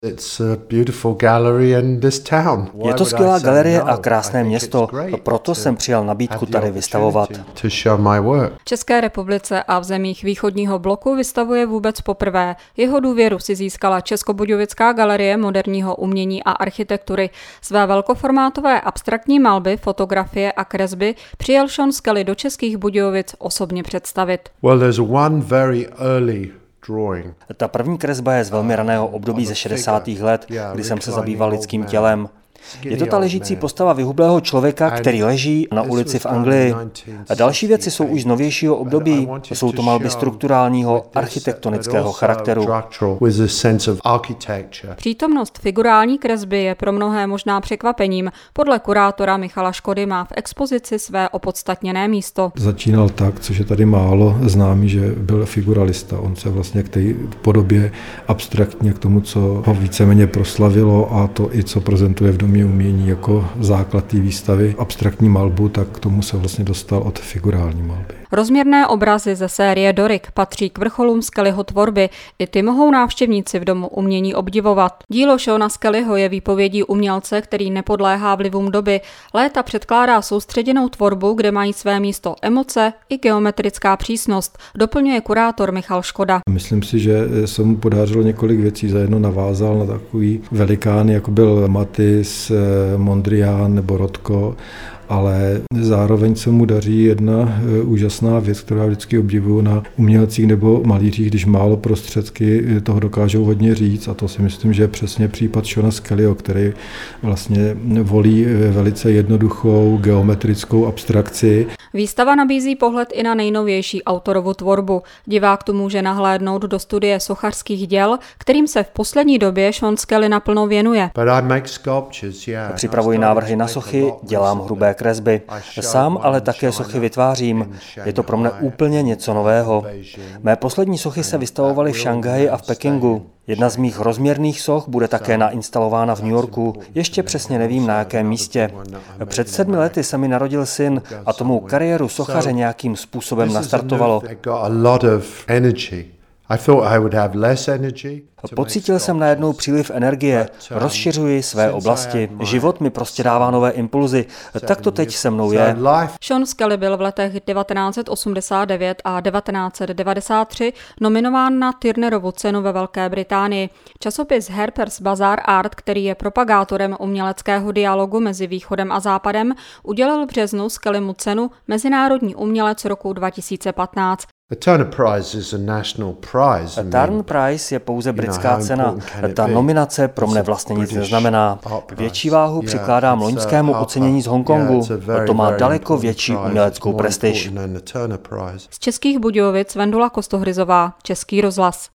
Je to skvělá galerie a krásné město, proto jsem přijal nabídku tady vystavovat. V České republice a v zemích východního bloku vystavuje vůbec poprvé. Jeho důvěru si získala Českobudějovická galerie moderního umění a architektury. Své velkoformátové abstraktní malby, fotografie a kresby přijel Sean Skelly do Českých Budějovic osobně představit. Ta první kresba je z velmi raného období ze 60. let, kdy jsem se zabýval lidským tělem. Je to ta ležící postava vyhublého člověka, který leží na ulici v Anglii. A další věci jsou už z novějšího období. Jsou to malby strukturálního architektonického charakteru. Přítomnost figurální kresby je pro mnohé možná překvapením. Podle kurátora Michala Škody má v expozici své opodstatněné místo. Začínal tak, což je tady málo známý, že byl figuralista. On se vlastně k té podobě abstraktně k tomu, co ho víceméně proslavilo a to i co prezentuje v Domě umění jako základ té výstavy abstraktní malbu, tak k tomu se vlastně dostal od figurální malby. Rozměrné obrazy ze série Doric patří k vrcholům Skellyho tvorby. I ty mohou návštěvníci v Domu umění obdivovat. Dílo Seana Skellyho je výpovědí umělce, který nepodléhá vlivům doby. Léta předkládá soustředěnou tvorbu, kde mají své místo emoce i geometrická přísnost, doplňuje kurátor Michal Škoda. Myslím si, že se mu podařilo několik věcí. Zajedno navázal na takový velikány, jako byl Matisse, Mondrian nebo Rothko, ale zároveň se mu daří jedna úžasná věc, kterou já vždycky obdivuju na umělcích nebo malířích, když málo prostředky toho dokážou hodně říct, a to si myslím, že je přesně případ Seana Skellyho, který vlastně volí velice jednoduchou geometrickou abstrakci. Výstava nabízí pohled i na nejnovější autorovu tvorbu. Divák tu může nahlédnout do studie sochařských děl, kterým se v poslední době Sean Skelly naplno věnuje. Připravuji návrhy na sochy, dělám hrubé kresby. Sám ale také sochy vytvářím. Je to pro mne úplně něco nového. Mé poslední sochy se vystavovaly v Šanghaji a v Pekingu. Jedna z mých rozměrných soch bude také nainstalována v New Yorku. Ještě přesně nevím, na jakém místě. Před 7 lety se mi narodil syn a tomu kariéru sochaře nějakým způsobem nastartovalo. Pocítil jsem najednou příliv energie, rozšiřuji své oblasti. Život mi prostě dává nové impulzy, tak to teď se mnou je. Sean Skelly byl v letech 1989 a 1993 nominován na Turnerovu cenu ve Velké Británii. Časopis Harper's Bazaar Art, který je propagátorem uměleckého dialogu mezi Východem a Západem, udělil v březnu Skellymu cenu Mezinárodní umělec roku 2015. Turner Prize je pouze britská cena. Ta nominace pro mne vlastně nic neznamená. Větší váhu přikládám loňskému ocenění z Hongkongu. To má daleko větší uměleckou prestiž. Z Českých Budějovic Vendula Kostohryzová, Český rozhlas.